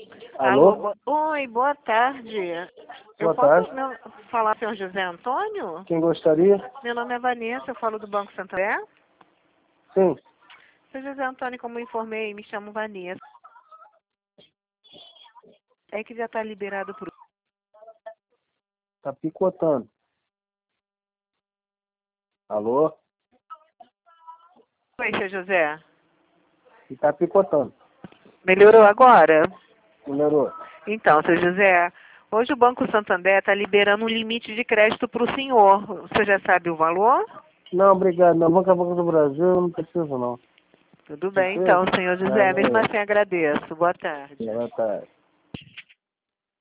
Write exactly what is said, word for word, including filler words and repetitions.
Alô? Alô? bo- Oi, boa tarde. Eu Boa posso tarde. meu- falar com o senhor José Antônio? Quem gostaria? Meu nome é Vanessa, eu falo do Banco Santander. Sim. Seu José Antônio, como eu informei, me chamo Vanessa. É que já está liberado para o... Tá picotando. Alô? Oi, seu José. E tá picotando. Melhorou agora? Melhorou. Então, seu José, hoje o Banco Santander está liberando um limite de crédito para o senhor. Você já sabe o valor? Não, obrigado. Na Banca Banco do Brasil eu não preciso, não. Tudo bem, Você? então, senhor José. Valeu. Mesmo assim, agradeço. Boa tarde. Boa tarde.